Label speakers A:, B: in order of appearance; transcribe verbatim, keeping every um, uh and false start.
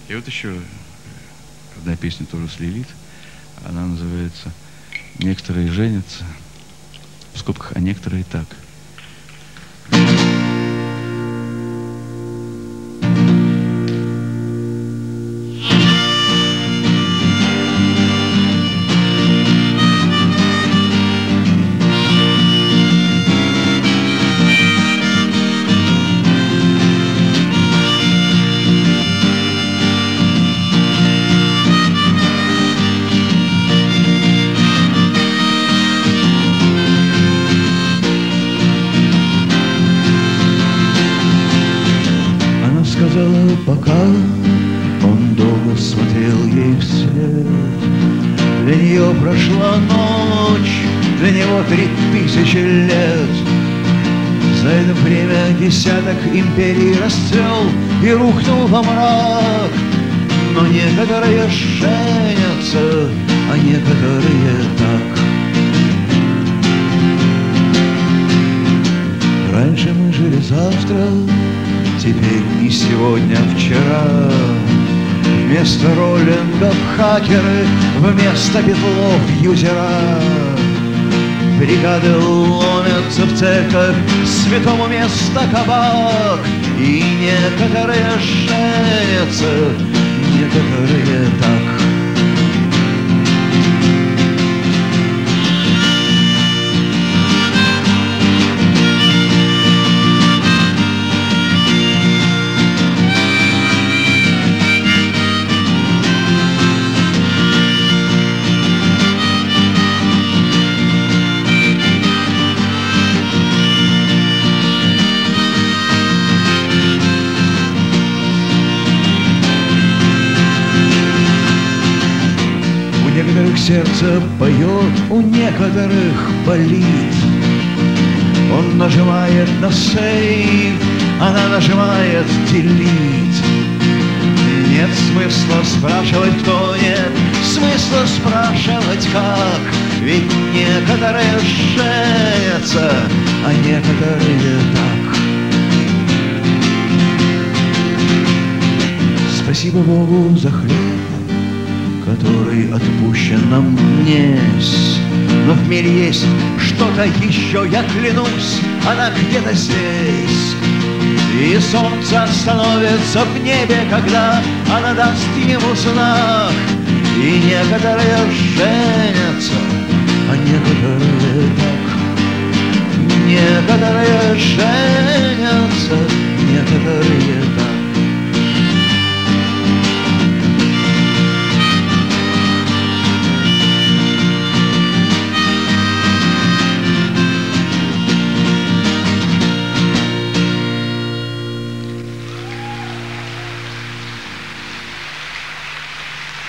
A: И вот еще одна песня тоже с Лилит. Она называется «Некоторые женятся», в скобках, а некоторые так.
B: Пока он долго смотрел ей вслед, для нее прошла ночь, для него три тысячи лет. За это время десяток империй расцвел и рухнул во мрак. Но некоторые женятся, а некоторые так. Раньше мы жили завтра, теперь не сегодня, а вчера. Вместо роллингов хакеры, вместо битлов юзера. Бригады ломятся в церковь, святому место кабак. И некоторые женятся, некоторые так. У некоторых сердце поет, у некоторых болит. Он нажимает на сейв, она нажимает делит. Нет смысла спрашивать, кто, нет смысла спрашивать, как. Ведь некоторые женятся, а некоторые так. Спасибо Богу за хлеб, который отпущен нам днесь. Но в мире есть что-то еще, я клянусь, она где-то здесь. И солнце остановится в небе, когда она даст ему знак. И некоторые женятся, а некоторые так. Некоторые женятся, некоторые